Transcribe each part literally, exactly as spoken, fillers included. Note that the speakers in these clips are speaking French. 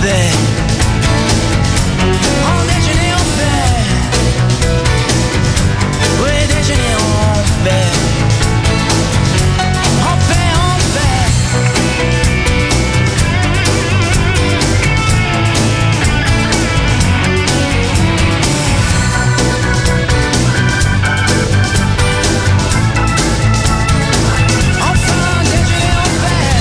paix. On déjeuner en paix. Oui, déjeuner en paix. En paix, en paix. Enfin, déjeuner en paix.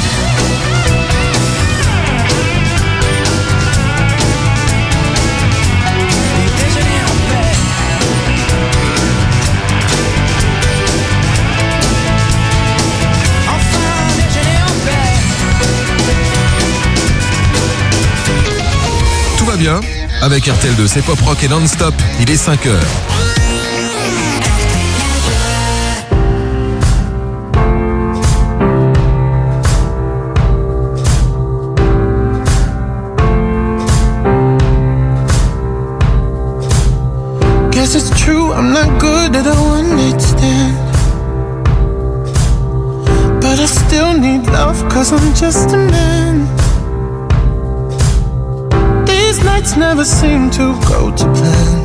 Déjeuner en paix. Enfin, déjeuner en paix. Tout va bien avec R T L deux, c'est pop rock et non-stop. Il est cinq heures. Guess it's true, I'm not good at a one-night stand, but I still need love, cause I'm just a man. These nights never seem to go to plan.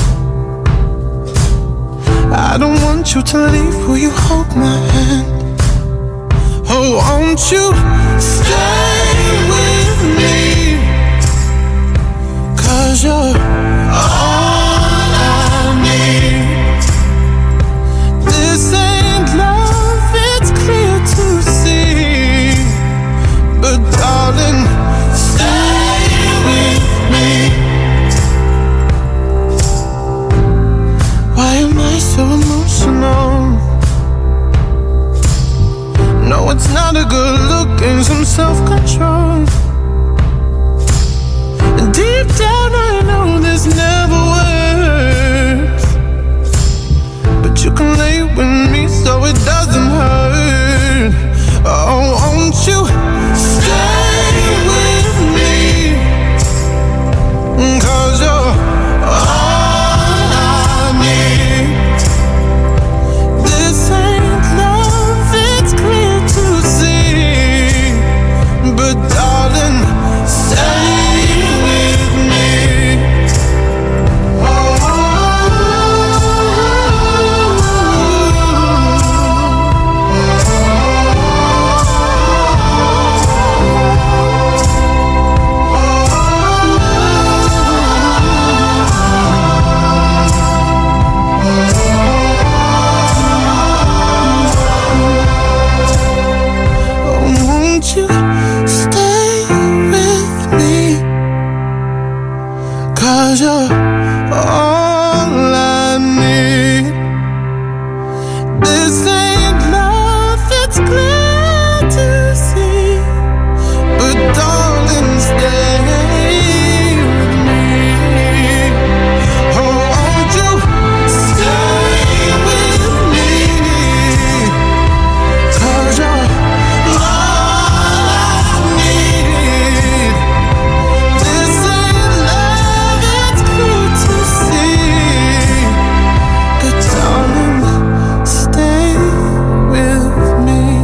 I don't want you to leave, will you hold my hand? Oh, won't you stay with me? Cause you're all I need. This ain't love, it's clear to see, but darling, stay with me. Why am I so emotional? No, it's not a good look and some self-control. And deep down I know this never works, but you can lay with me so it doesn't hurt. Oh, won't you stay with me? Cause you're all I need. This ain't love, it's clear to see, but darling, stay with me. Oh, won't you stay with me? Cause you're all I need. This ain't love, it's clear to see, but darling, stay with me. Oh, won't you stay with me? Cause you're all I need. This ain't love, it's clear to see, but darling, stay with me.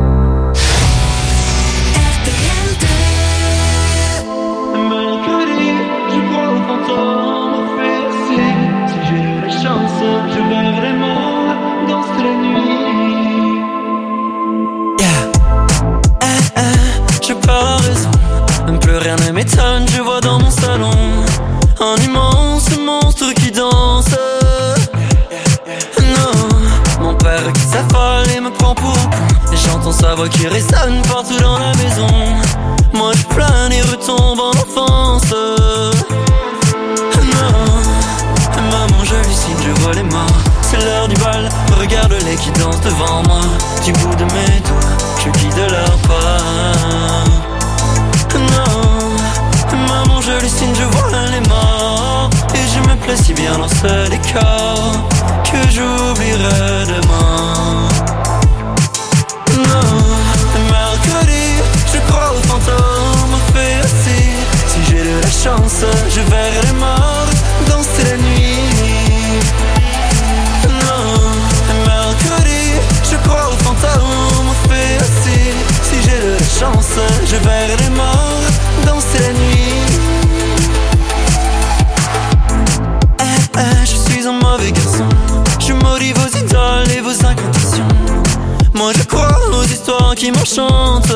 Mercredi, je crois au fantôme, au fessier. Si j'ai la chance, je vais vraiment danser la nuit. Yeah. Eh, eh, j'ai pas raison. Même plus rien ne m'étonne, je vois dans mon salon un immense monstre qui danse. Non, mon père qui s'affole et me prend pour un con. Et j'entends sa voix qui résonne partout dans la maison. Moi je plane et retombe en enfance. Non, maman j'hallucine, je vois les morts. C'est l'heure du bal, regarde-les qui dansent devant moi. Du bout de mes doigts, je guide leur pas. Non, maman j'hallucine, je vois les morts. Et je me plais si bien dans ce décor que j'oublierai demain. Non, mercredi, je crois aux fantômes, au fait aussi. Si j'ai de la chance, je verrai les morts danser la nuit. Non, mercredi, je crois aux fantômes, au fait aussi. Si j'ai de la chance, je verrai les morts danser la nuit. qui m'enchante.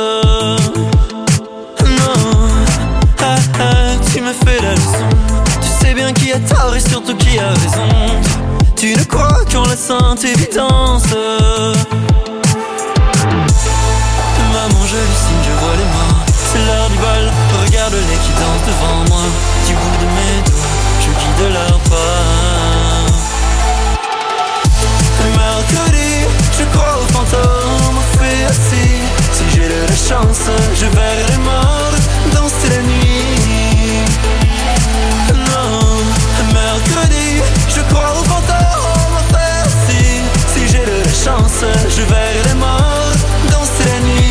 Non, ah, ah, tu me fais la leçon. Tu sais bien qui a tort et surtout qui a raison. Tu ne crois qu'en la sainte évidence. Maman, j'hallucine, je vois les morts. C'est l'heure du bal, regarde-les qui dansent devant moi. Du bout de mes doigts, je guide leur pas. Mercredi, je crois aux fantômes, au fait assis. Si j'ai de la chance, je verrai les morts danser la nuit. Non, mercredi, je crois aux fantômes, au fait assis. Si j'ai de la chance, je verrai les morts danser la nuit.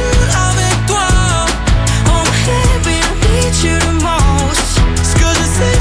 Ce que je sais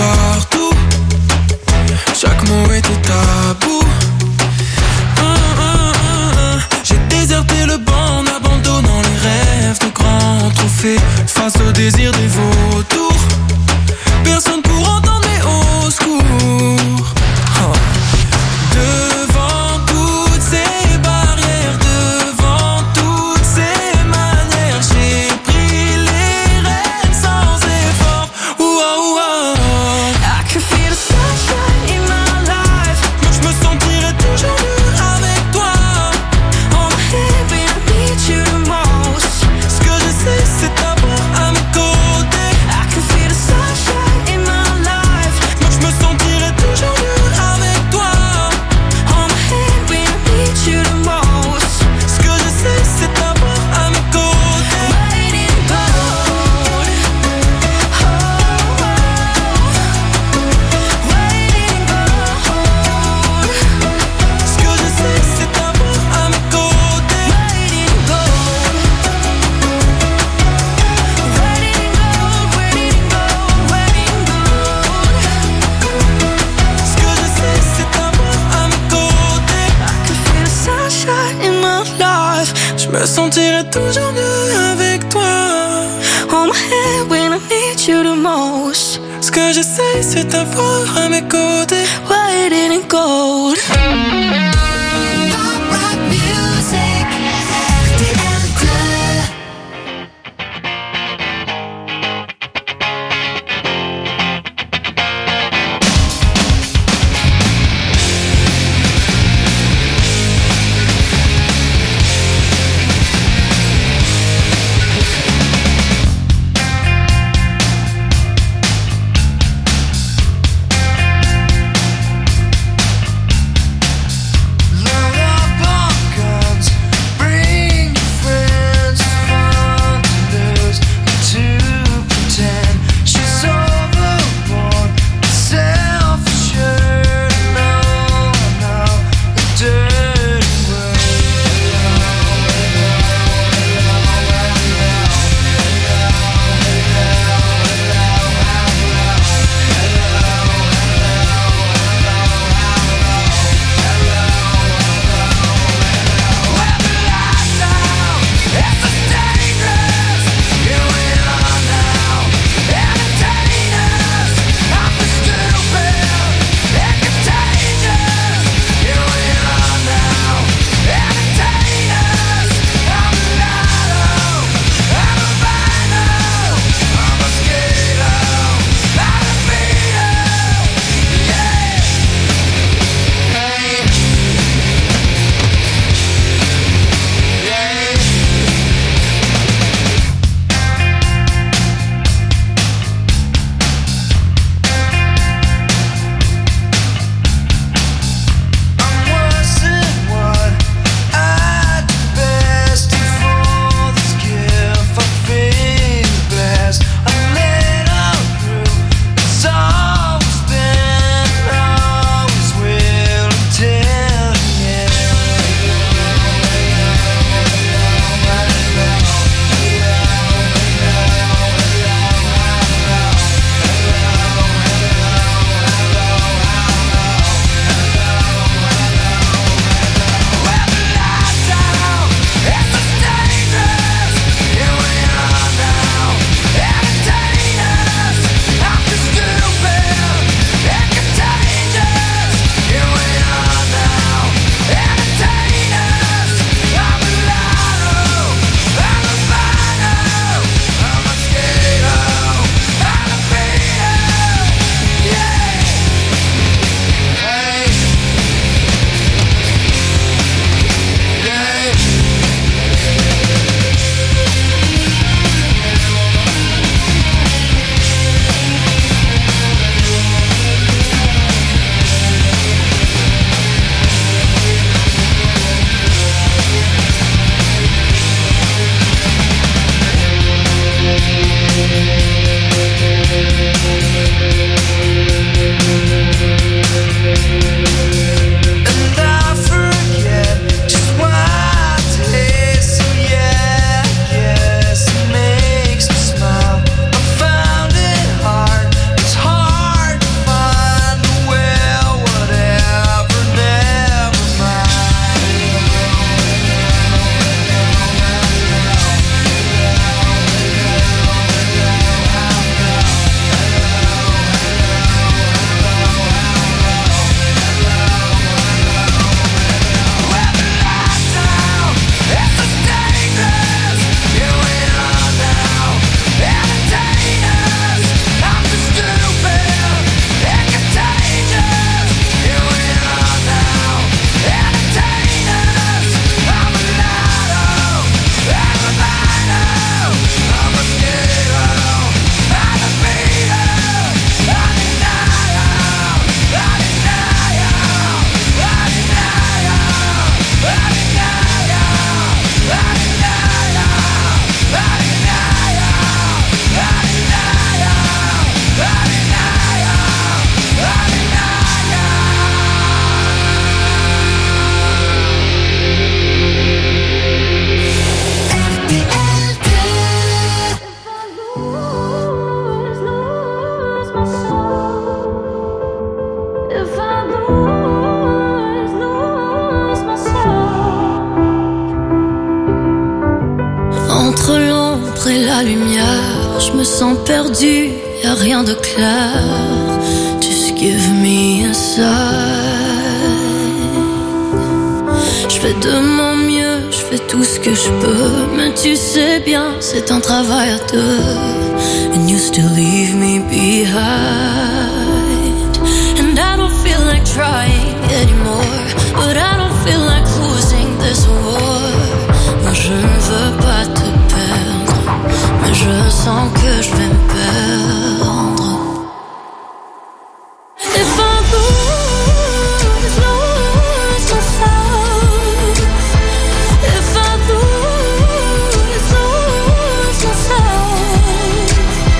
partout. Chaque mot était tabou. J'ai déserté le banc en abandonnant les rêves de grands trophées face au désir des vautours. Personne pour entendre mes hauts secours. Oh. Devant toutes ces barrières, devant toutes ces manières, j'ai pris les rênes sans effort. Ouah, ouah. I can feel the sunshine in my life. Moi je me sentirai toujours mieux avec toi. On my head when I need you the most. Ce que je sais c'est t'avoir à mes côtés. I can feel the sunshine in my life. Moi je me sentirai toujours mieux avec toi. On my head when I need you the most. Ce que je sais c'est t'avoir à mes côtés. Waiting gold. Oh, oh. Waiting gold. Ce que je sais c'est t'avoir à mes côtés. Waiting gold. Waiting gold, waiting gold, waiting gold. Ce que je sais c'est t'avoir à mes côtés. I can feel the sunshine in my life. Je me sentirai toujours mieux avec toi. On my head when I need you the most. Ce que je sais c'est t'avoir à mes côtés. Waiting in gold. Pop rock music, R T L Club. je me sens perdue, y'a rien de clair. Just give me a sign. Je fais de mon mieux, je fais tout ce que je peux, mais tu sais bien, c'est un travail à deux. And you still leave me behind. And I don't feel like trying anymore, but I don't feel like losing this war. Moi je ne veux pas te perdre, mais je sens que je vais me perdre. If I lose, lose myself. If I lose, lose myself.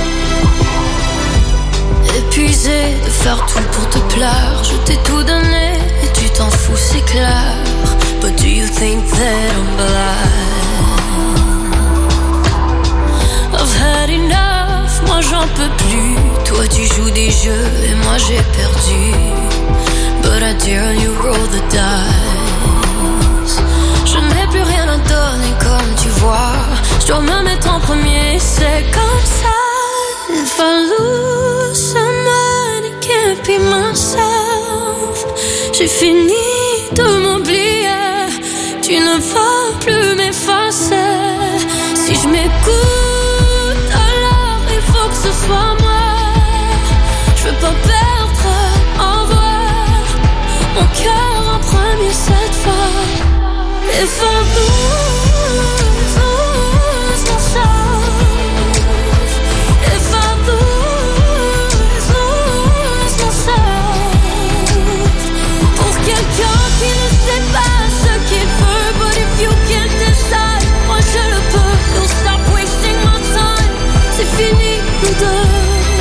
Épuisé de faire tout pour te plaire, je t'ai tout donné et tu t'en fous, c'est clair. But do you think that I'm blind? I've had enough, moi j'en peux plus. Toi tu joues des jeux et moi j'ai perdu. But I dare you roll the dice. Je n'ai plus rien à donner comme tu vois. Je dois me mettre en premier, c'est comme ça. If I lose someone, it can't be myself. J'ai fini de m'oublier, tu ne vas plus m'effacer. Si je m'écoute, alors il faut que ce soit moi. Je veux pas perdre, en voir mon cœur en premier cette fois. If I lose, lose myself. If I lose, lose myself. Pour quelqu'un qui ne sait pas ce qu'il veut, but if you can't decide, moi je le peux. Don't stop wasting my time, c'est fini nous deux.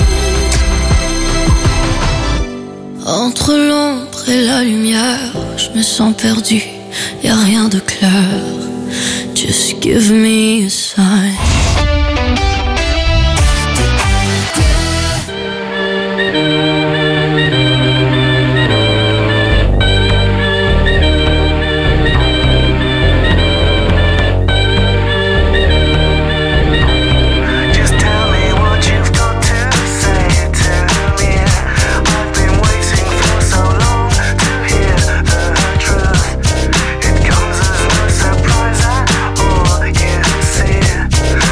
Entre l'ombre et la lumière, je me sens perdu, y'a rien de clair. Just give me a sign. Surprise at all you see.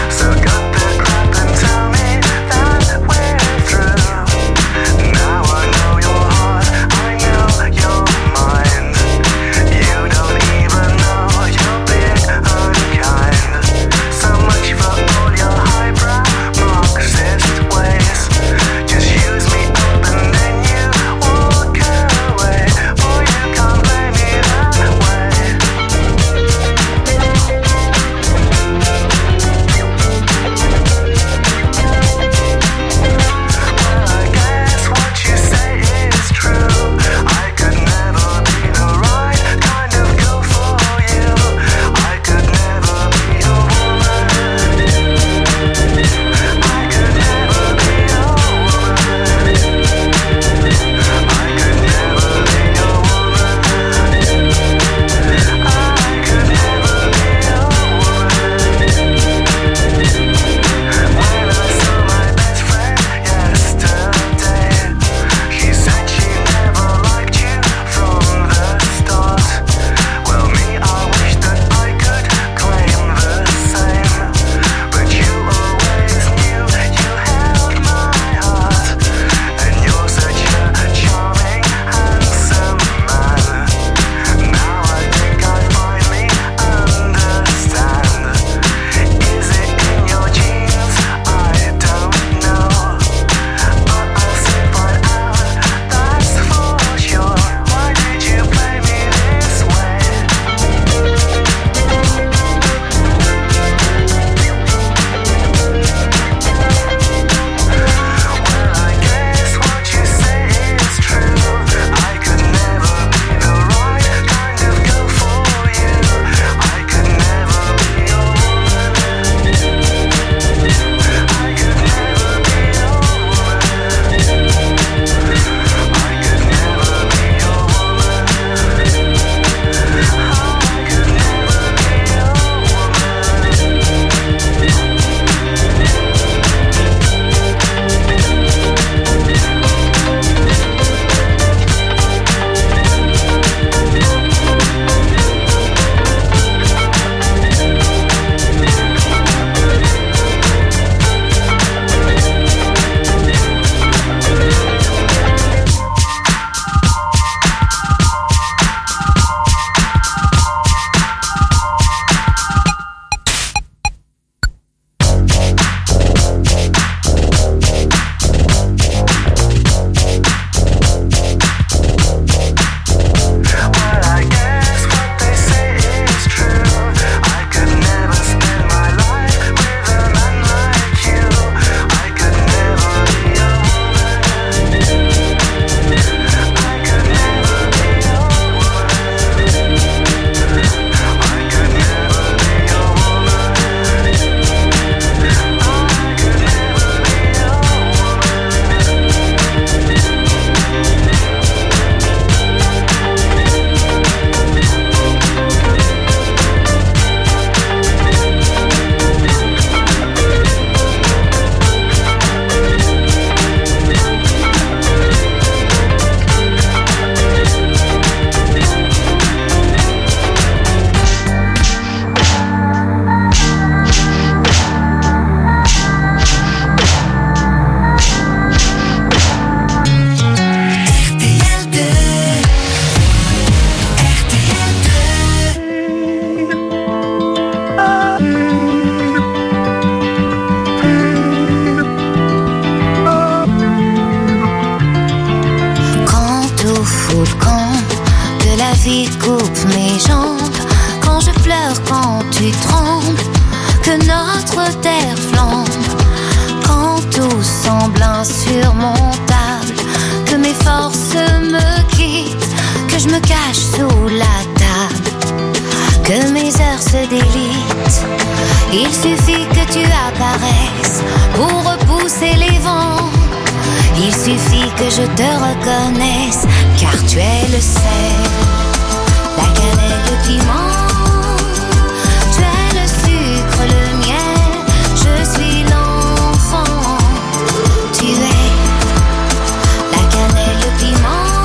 vie coupe mes jambes, quand je pleure, quand tu trembles, que notre terre flambe, quand tout semble insurmontable, que mes forces me quittent, que je me cache sous la table, que mes heures se délitent. Il suffit que tu apparaisses pour repousser les vents. Il suffit que je te reconnaisse, car tu es le sel, la cannelle, le piment. Tu es le sucre, le miel, je suis l'enfant. Tu es la cannelle, le piment,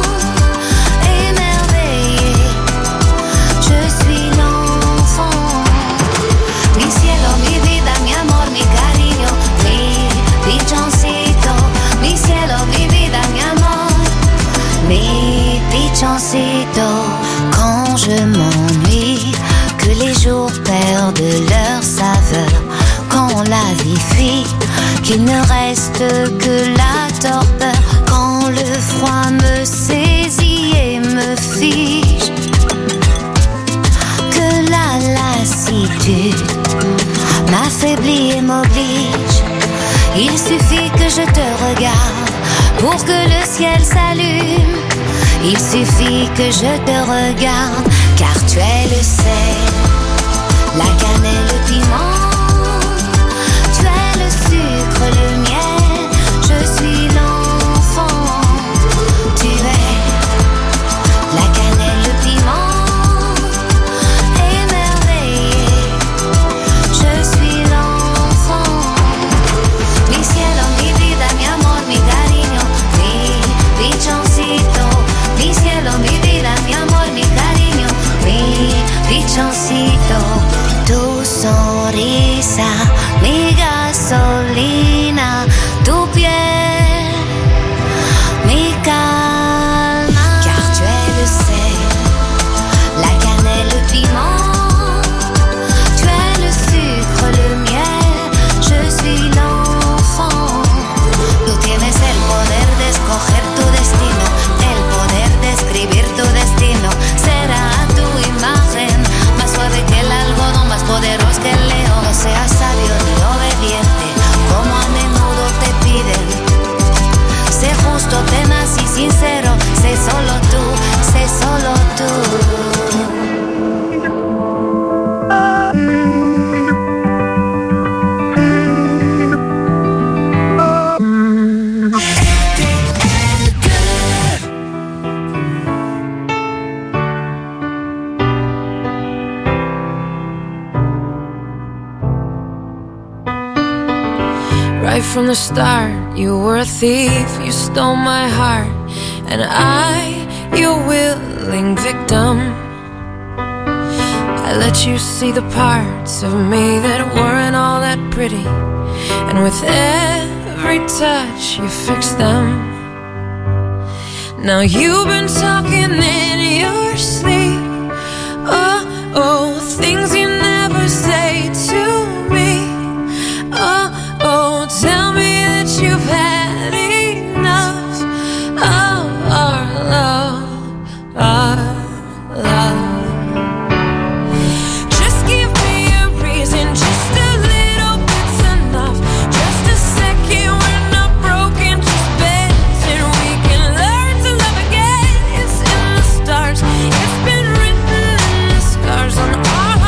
émerveillé. Je suis l'enfant. Mi cielo, mi vida, mi amor, mi cariño, mi pichoncito. Mi cielo, mi vida, mi amor, mi pichoncito. Quand je m'ennuie, que les jours perdent leur saveur, quand la vie fuit, qu'il ne reste que la torpeur, quand le froid me saisit et me fige, que la lassitude m'affaiblit et m'oblige. Il suffit que je te regarde pour que le ciel s'allume. Il suffit que je te regarde, car tu es le sel, la cannelle, le piment. Tu es le sucre, le miel, je suis l'enfant. Tu es la cannelle, le piment, émerveillé. Je suis l'enfant. Mi cielo, mi vida, mi amor, mi cariño, mi pichoncito. Mi cielo, mi vida, mi amor, mi cariño, mi pichoncito. Tu sonrisa, mi gasolina, tu piel, mi calma. Car tu es le sel, la cannelle, le piment. Tu es le sucre, le miel, je suis l'enfant. Tú tienes el poder de escoger tu destino, el poder de escribir tu destino. Será tu imagen, más suave que el algodón, más poderoso que el león. No seas sabio ni obediente, como a menudo te piden. Sé justo, tenaz y sincero, sé solo tú, sé solo tú. Right from the start, you were a thief, you stole my heart, and I, your willing victim. I let you see the parts of me that weren't all that pretty, and with every touch you fixed them. Now you've been talking in your sleep, oh, oh, things you never say to me, oh, oh, tell me that you've had enough of our love, our love. Just give me a reason, just a little bit's enough. Just a second, we're not broken, just bends, and we can learn to love again. It's in the stars, it's been written in the scars on our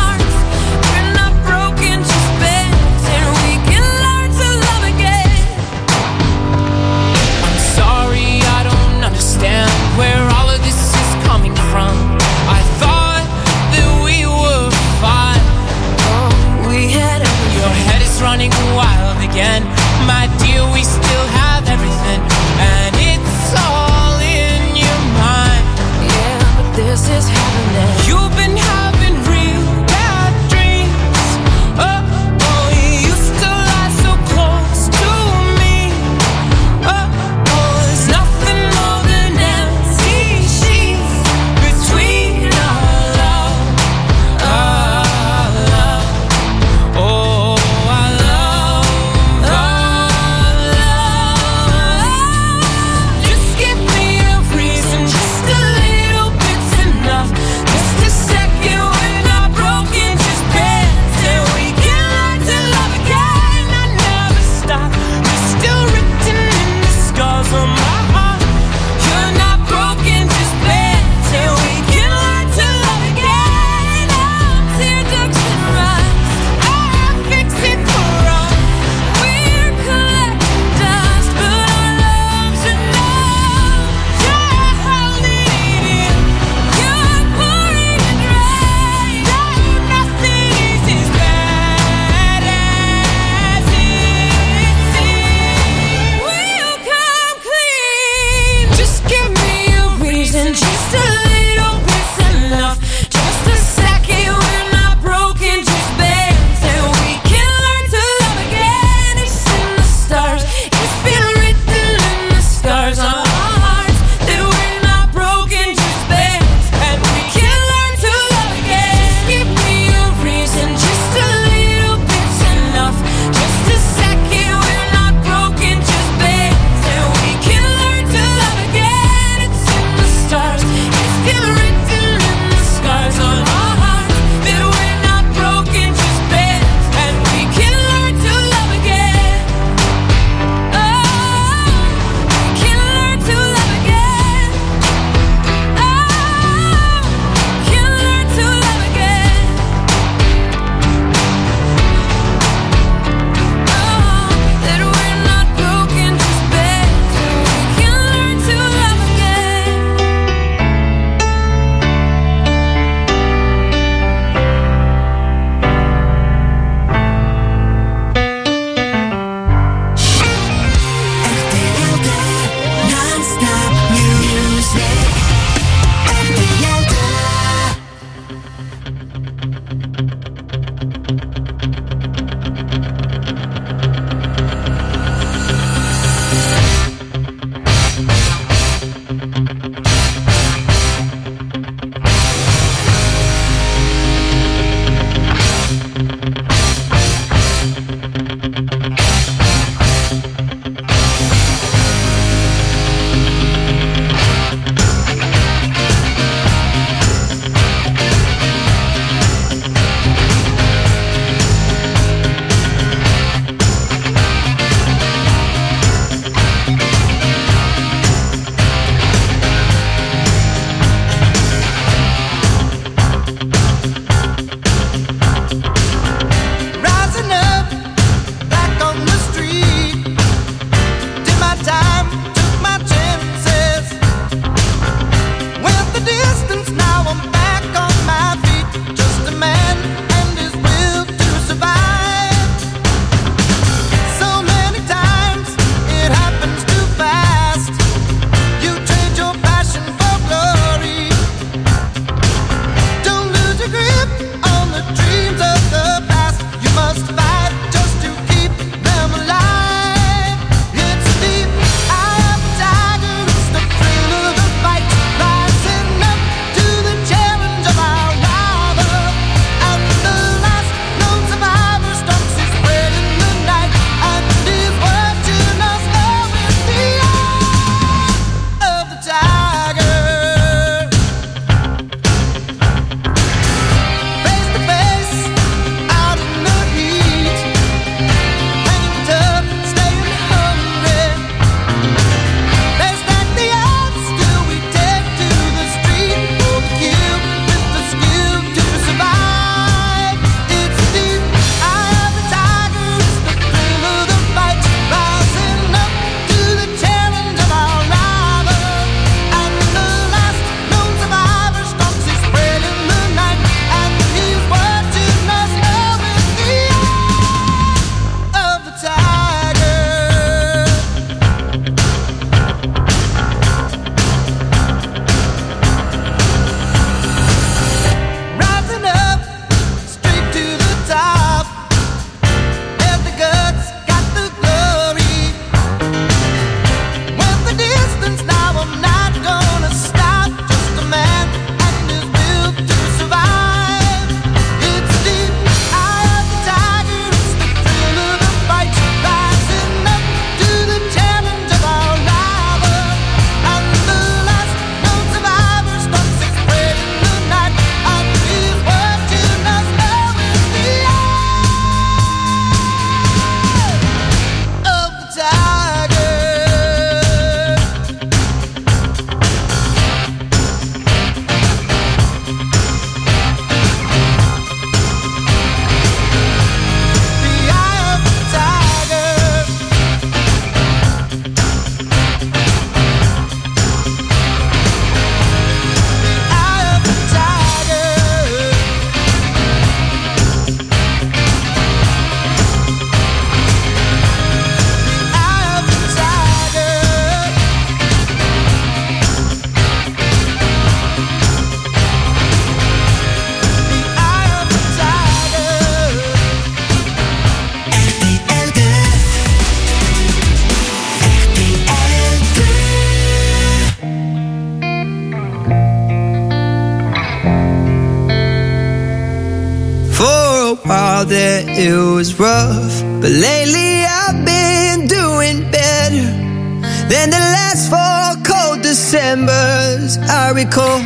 thought that it was rough, but lately I've been doing better than the last four cold Decembers I recall.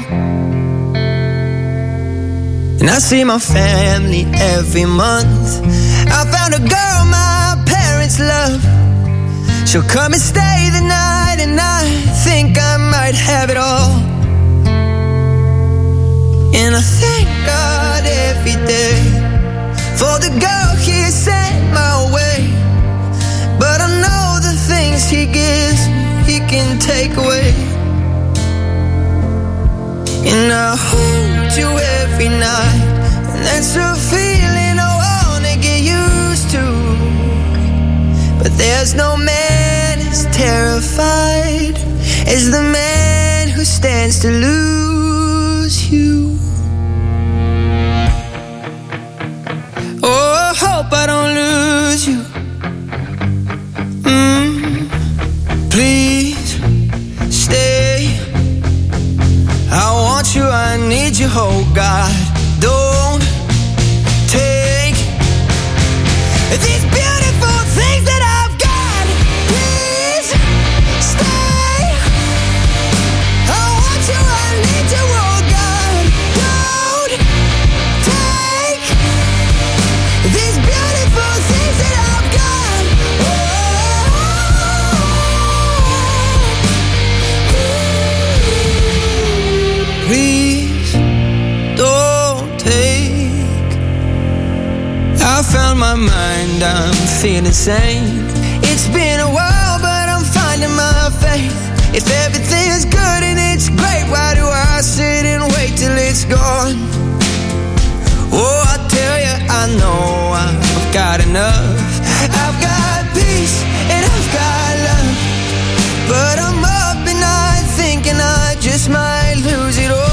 And I see my family every month. I found a girl my parents love. She'll come and stay the night, and I think I might have it all. And I thank God every day for the girl He sent my way. But I know the things He gives me, He can take away. And I hold you every night, and that's a feeling I wanna get used to. But there's no man as terrified as the man who stands to lose you. Oh, I hope I don't lose you. Mm, please stay. I want you, I need you, oh God. Don't take these beautiful things that I've got. Please stay. I want you, I need you, oh God. Don't take these beautiful things that I've got. Oh, please don't take. I found my mind, I'm feeling sane. It's been a while, but I'm finding my faith. If everything is good and it's great, why do I sit and wait till it's gone? Oh, I tell you, I know I've got enough. I've got peace and I've got love, but I'm up at night thinking I just might lose it all.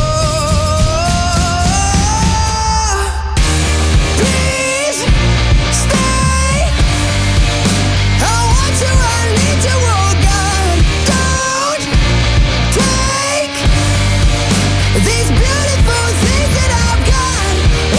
Please stay. I want you, I need you, oh God. Don't take these beautiful things that I've got. Oh,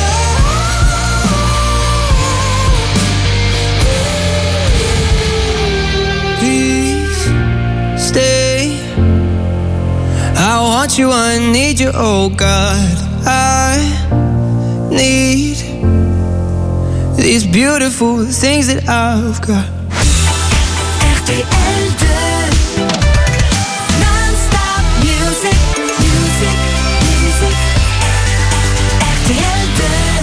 please stay. I want you, I need you, oh God. I need these beautiful things that I've got. R T L deux. Non-stop music, music, music. R T L deux.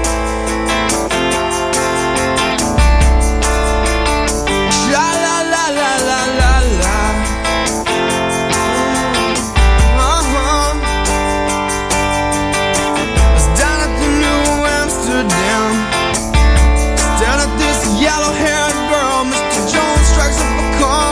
La la la la la la la. Uh-huh. I was down at the New Amsterdam, staring at this yellow-haired girl. Mister Jones strikes up a chord.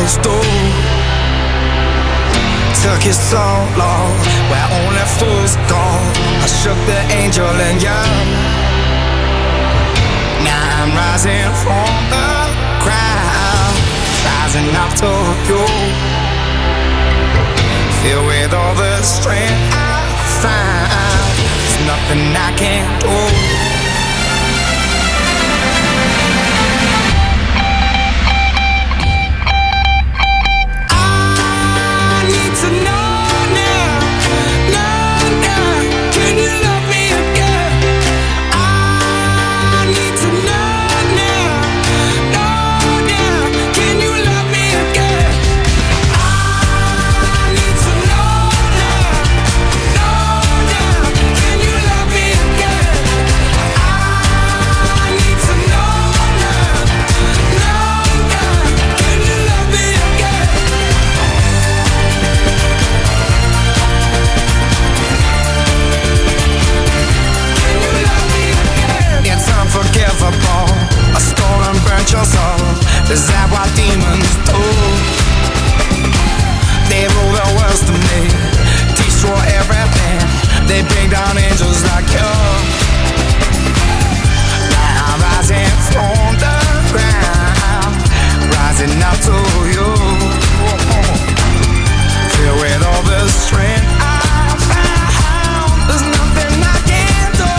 closed door. Took you so long, where only fools go. I shook the angel in you. Now I'm rising from the crowd, rising up to you. Filled with all the strength I found, there's nothing I can't do. To know now, know now, can you love me again? I need to know now, know now, can you love me again? I need to know now, know now, can you love me again? I need to know now, know now, can you love me again? It's unforgivable. I stole and burnt your soul. Is that what demons do? They rule the world to me, destroy everything. They bring down angels like you. Now I'm rising from the ground, rising up to you. Filled with all the strength I found, there's nothing I can't do.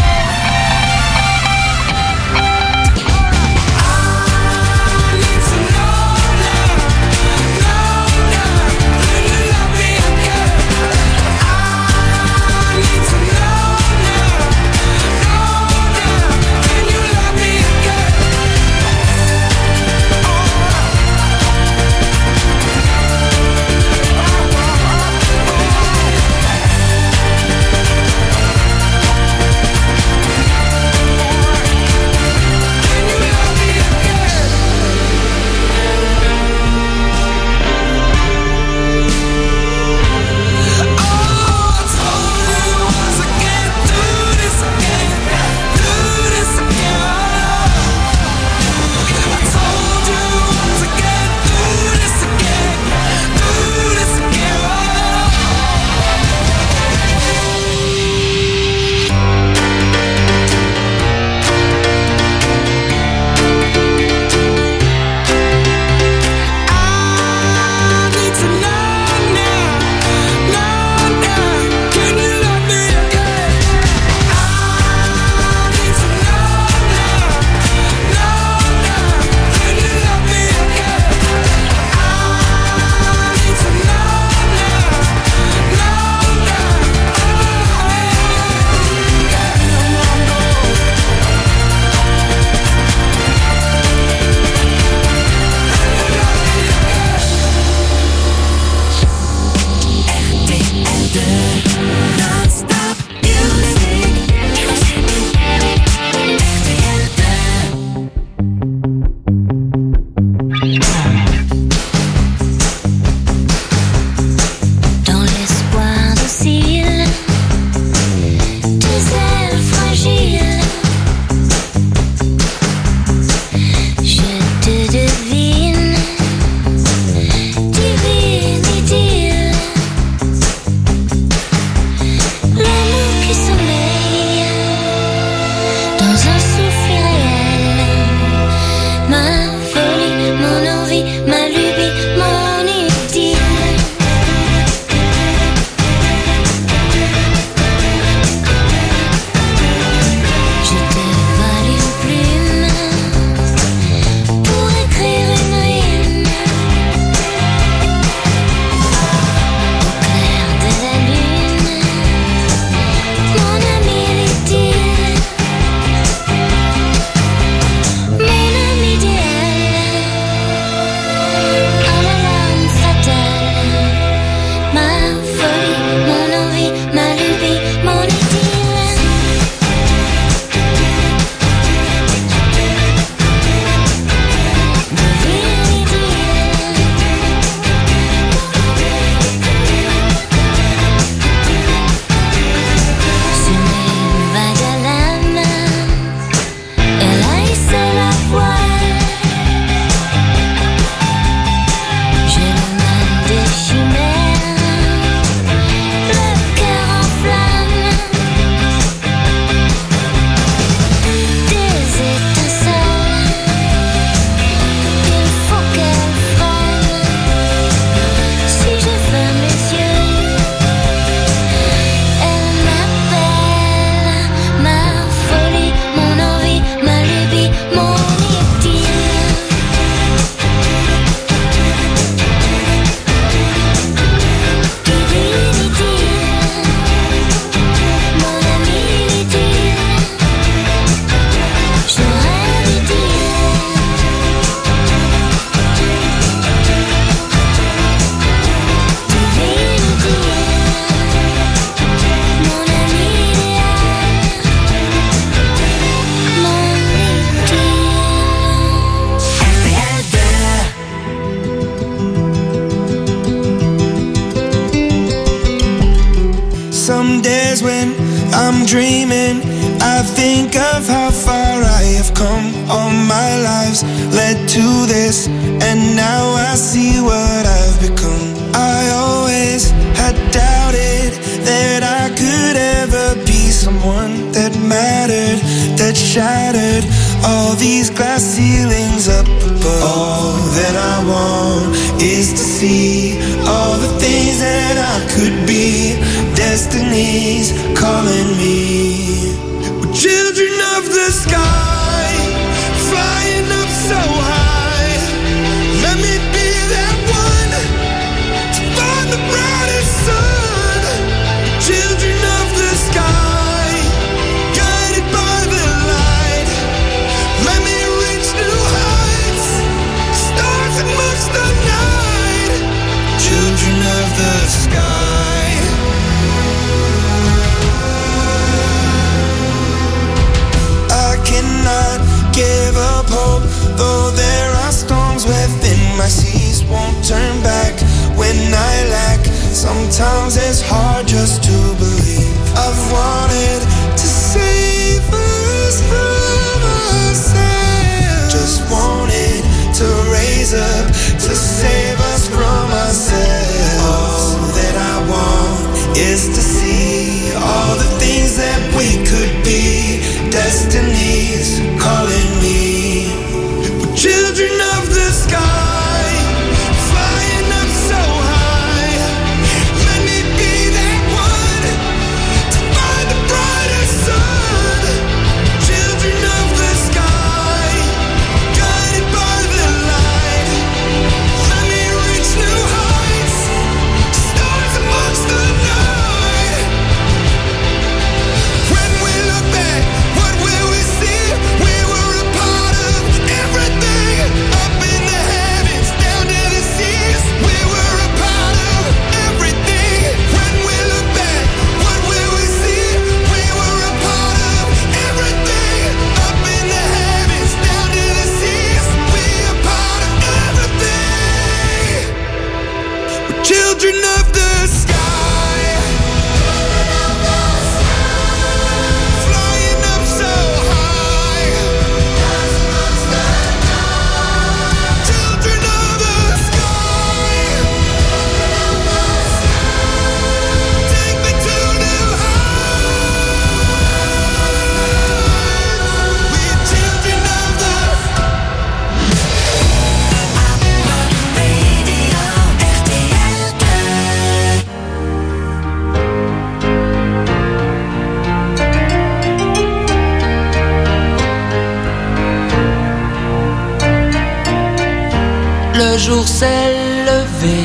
dreaming, I think of how far I have come. All my lives led to this, and now I see what I've become. I always had doubted that I could ever be someone that mattered, that shattered all these glass ceilings up above. All that I want is to see all the things that I could be. Destiny's calling me. We're children of the sky, flying up so high. Let me be that one to find the brightest sun. Children of the sky, guided by the light. Let me reach new heights, stars amongst the night. Children of the sky. I cannot give up hope, though there are storms within my seas. Won't turn back when I lack. Sometimes it's hard just to believe. I've wanted to save us from ourselves. Just wanted to raise up to save us from ourselves. All that I want is to see all the things that we could be. Destiny's calling me. We're children of the sky, flying up so high. Let me be that one to find the brightest sun. Children of the sky, guided by the light. Let me reach new heights, stars amongst the night. When we look back, what will we see? We were a part of everything, up in the heavens, down to the seas. We were a part of everything. When we look back, what will we see? We were a part of everything, up in the heavens, down to the seas. We are part of everything. We're children of the sky, flying up so high. Children of the sky, take me to new heights. We're children of the Le jour s'est levé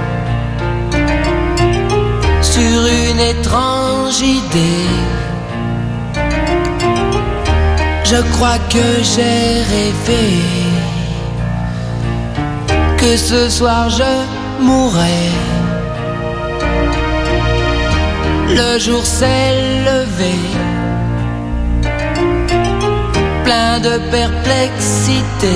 sur une étrange idée. Je crois que j'ai rêvé que ce soir je mourrais. Le jour s'est levé plein de perplexité.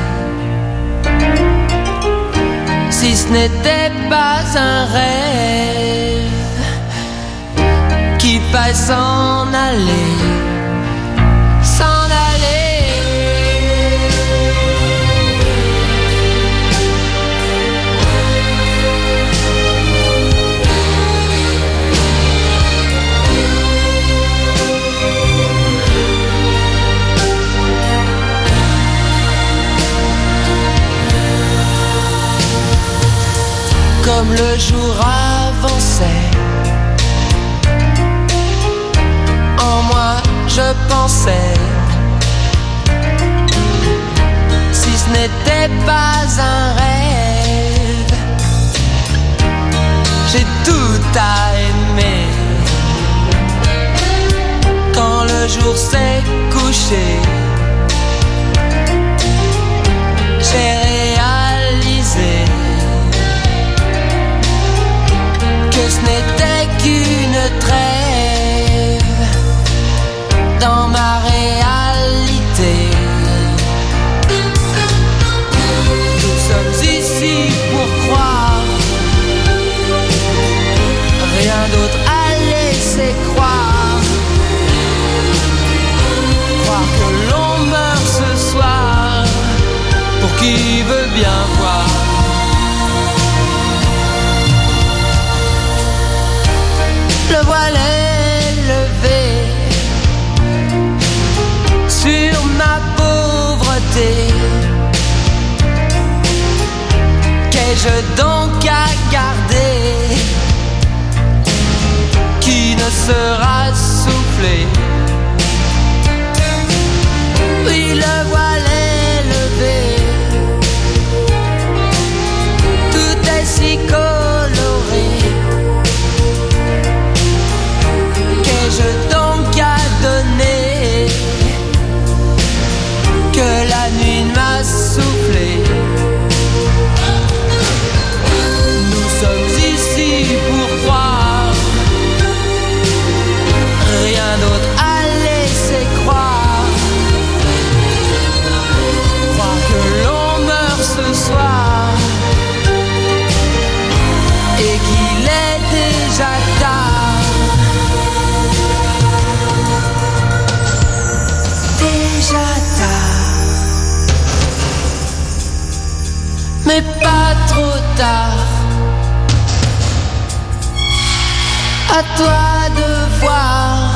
Si ce n'était pas un rêve, qu'il faille s'en aller, s'en aller. Comme le jour avançait, en moi je pensais, si ce n'était pas un rêve, j'ai tout à aimer. Quand le jour s'est couché, j'ai réalisé que ce n'était qu'une trêve dans ma réalité. Nous sommes ici pour croire, rien d'autre à laisser croire. À toi de voir,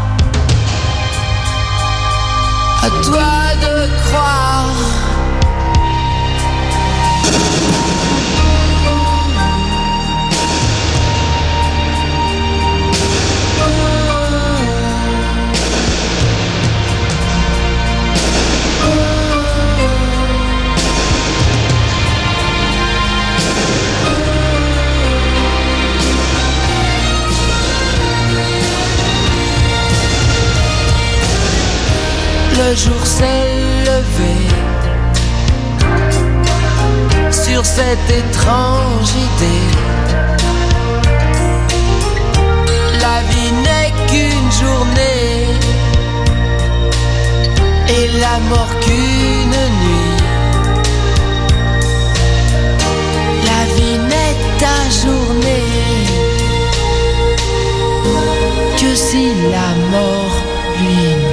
à toi de croire. Le jour s'est levé sur cette étrange idée. La vie n'est qu'une journée et la mort qu'une nuit. La vie n'est ta journée que si la mort lui